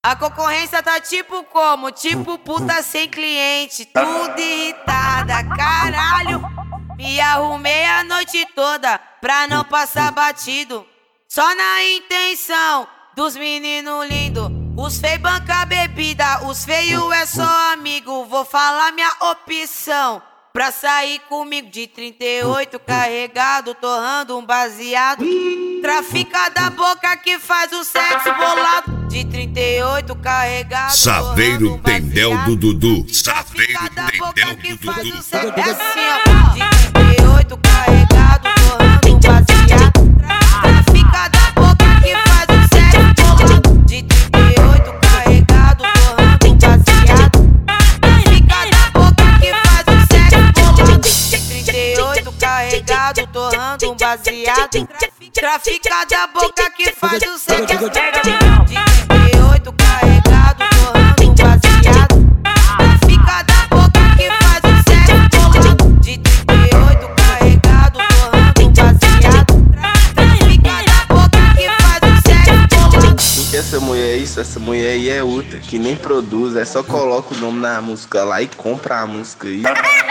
A concorrência tá tipo como? Tipo puta sem cliente, tudo irritada, caralho. Me arrumei a noite toda pra não passar batido. Só na intenção dos meninos lindos. Os feios banca bebida, os feios é só amigo. Vou falar minha opção pra sair comigo de 38 carregado, torrando um baseado. Trafica da boca que faz o sexo bolado. De 38 carregado. Saveiro Tendel do Dudu. Saveiro Tendel do Dudu. É assim, ó. De 38 carregado, torrando um baseado. Trafica da boca que faz o sexo bolado. De 38 carregado, torrando um baseado. Trafica da boca que faz o sexo bolado. De 38 carregado, torrando um baseado. Trafica da boca que faz o sexo bolado. De 38 carregado, torrando um baseado. Trafica da boca que faz o sexo bolado. De 38 carregado, torrando um baseado. Trafica da boca que faz o sexo bolado. O que essa mulher é isso? Essa mulher aí é outra, que nem produz, é só coloca o nome na música lá e compra a música aí.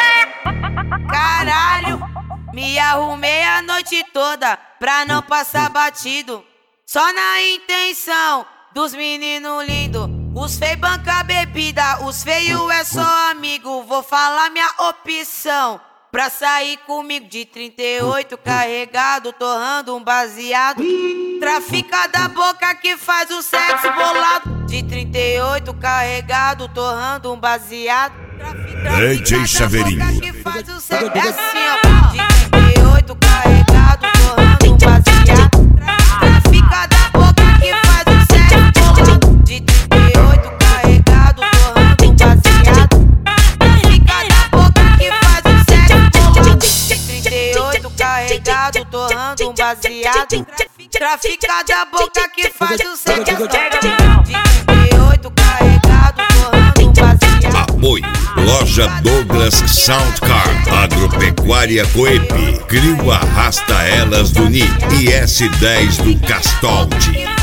Caralho, me arrumei a noite toda pra não passar batido. Só na intenção dos meninos lindos. Os feios banca bebida, os feios é só amigo. Vou falar minha opção pra sair comigo de 38 carregado, torrando um baseado. Trafica da boca que faz o sexo bolado. De 38 carregado, torrando um baseado. DJ Saveirinho. É assim, ó. De 38 carregado, torrando um baseado. Trafica da boca que faz o sexo bolado. De 38 carregado, torrando um baseado. Trafica da boca que faz o sexo bolado. De 38 carregado, torrando um baseado. Trafica da boca que faz o sexo bolado. De 38 carregado, torrando um baseado. Apoio Loja Douglas Soundcar, Agropecuária Coep, Crio Arrasta Elas do NI e S10 do Castoldi.